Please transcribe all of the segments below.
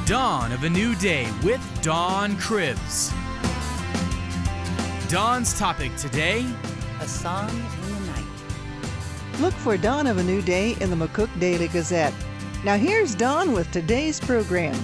Dawn of a New Day with Dawn Cribbs. Dawn's topic today: A Song in the Night. Look for Dawn of a New Day in the McCook Daily Gazette. Now here's Dawn with today's program.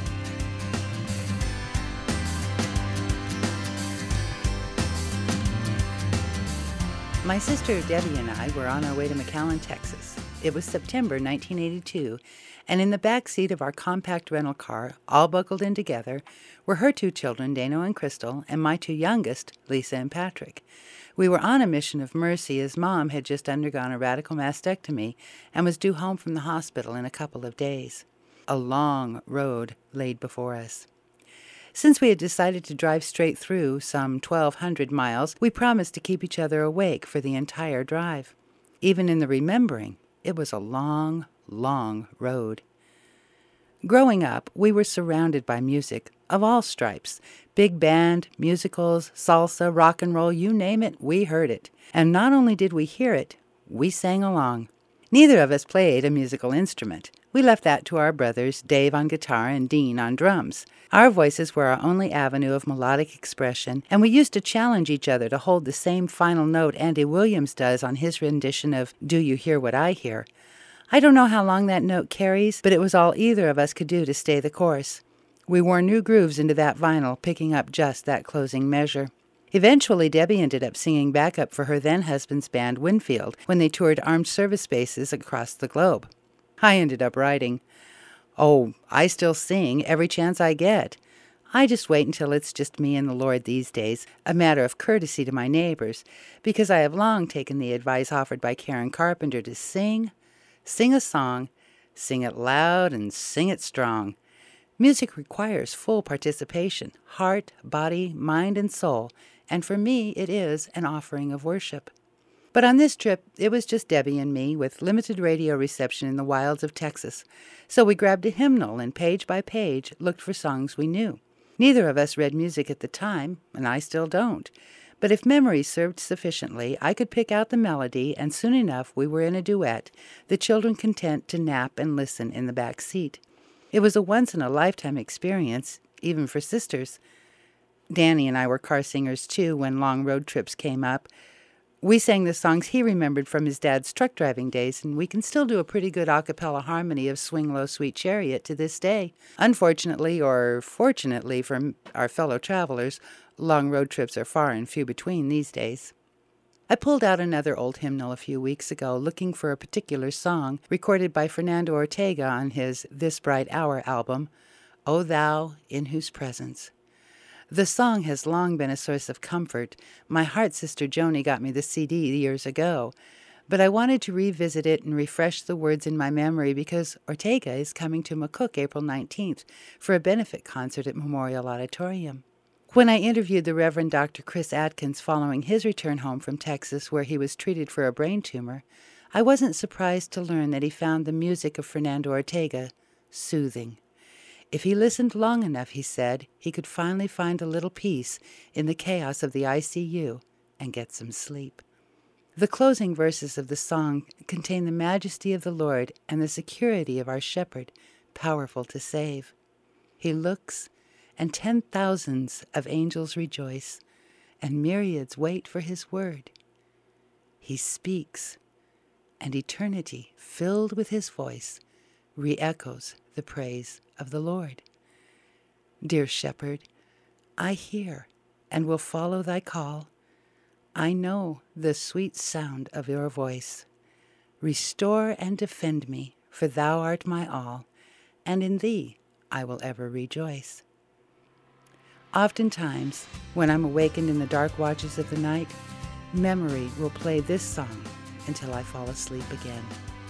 My sister Debbie and I were on our way to McAllen, Texas. It was September 1982, and in the back seat of our compact rental car, all buckled in together, were her two children, Dano and Crystal, and my two youngest, Lisa and Patrick. We were on a mission of mercy as Mom had just undergone a radical mastectomy and was due home from the hospital in a couple of days. A long road laid before us. Since we had decided to drive straight through, some 1,200 miles, we promised to keep each other awake for the entire drive. Even in the remembering, it was a long, long road. Growing up, we were surrounded by music of all stripes. Big band, musicals, salsa, rock and roll, you name it, we heard it. And not only did we hear it, we sang along. Neither of us played a musical instrument. We left that to our brothers, Dave on guitar and Dean on drums. Our voices were our only avenue of melodic expression, and we used to challenge each other to hold the same final note Andy Williams does on his rendition of Do You Hear What I Hear? I don't know how long that note carries, but it was all either of us could do to stay the course. We wore new grooves into that vinyl, picking up just that closing measure. Eventually, Debbie ended up singing backup for her then-husband's band, Winfield, when they toured armed service bases across the globe. I ended up writing, "Oh, I still sing every chance I get. I just wait until it's just me and the Lord these days, a matter of courtesy to my neighbors, because I have long taken the advice offered by Karen Carpenter to sing a song, sing it loud and sing it strong. Music requires full participation, heart, body, mind, and soul, and for me it is an offering of worship." But on this trip, it was just Debbie and me with limited radio reception in the wilds of Texas. So we grabbed a hymnal and page by page looked for songs we knew. Neither of us read music at the time, and I still don't. But if memory served sufficiently, I could pick out the melody, and soon enough we were in a duet, the children content to nap and listen in the back seat. It was a once-in-a-lifetime experience, even for sisters. Danny and I were car singers, too, when long road trips came up. We sang the songs he remembered from his dad's truck driving days, and we can still do a pretty good a cappella harmony of Swing Low, Sweet Chariot to this day. Unfortunately, or fortunately for our fellow travelers, long road trips are far and few between these days. I pulled out another old hymnal a few weeks ago, looking for a particular song recorded by Fernando Ortega on his This Bright Hour album, O Thou in Whose Presence. The song has long been a source of comfort. My heart sister Joni got me the CD years ago, but I wanted to revisit it and refresh the words in my memory because Ortega is coming to McCook April 19th for a benefit concert at Memorial Auditorium. When I interviewed the Reverend Dr. Chris Atkins following his return home from Texas where he was treated for a brain tumor, I wasn't surprised to learn that he found the music of Fernando Ortega soothing. If he listened long enough, he said, he could finally find a little peace in the chaos of the ICU and get some sleep. The closing verses of the song contain the majesty of the Lord and the security of our shepherd, powerful to save. He looks, and 10,000s of angels rejoice, and myriads wait for his word. He speaks, and eternity, filled with his voice, re-echoes the praise of the Lord. Dear shepherd, I hear and will follow thy call. I know the sweet sound of your voice. Restore and defend me, for thou art my all, and in thee I will ever rejoice. Oftentimes, when I'm awakened in the dark watches of the night, memory will play this song until I fall asleep again.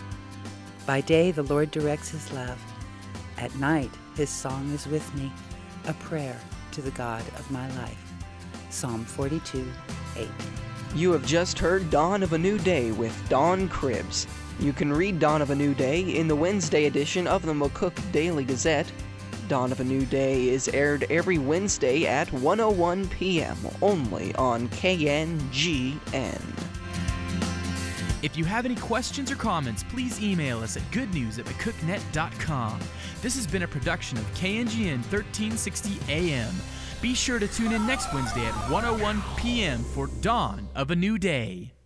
By day, the Lord directs his love. At night, his song is with me, a prayer to the God of my life. Psalm 42:8. You have just heard Dawn of a New Day with Dawn Cribbs. You can read Dawn of a New Day in the Wednesday edition of the McCook Daily Gazette. Dawn of a New Day is aired every Wednesday at 1:01 p.m. only on KNGN. If you have any questions or comments, please email us at goodnews@mccooknet.com. This has been a production of KNGN 1360 AM. Be sure to tune in next Wednesday at 1:01 p.m. for Dawn of a New Day.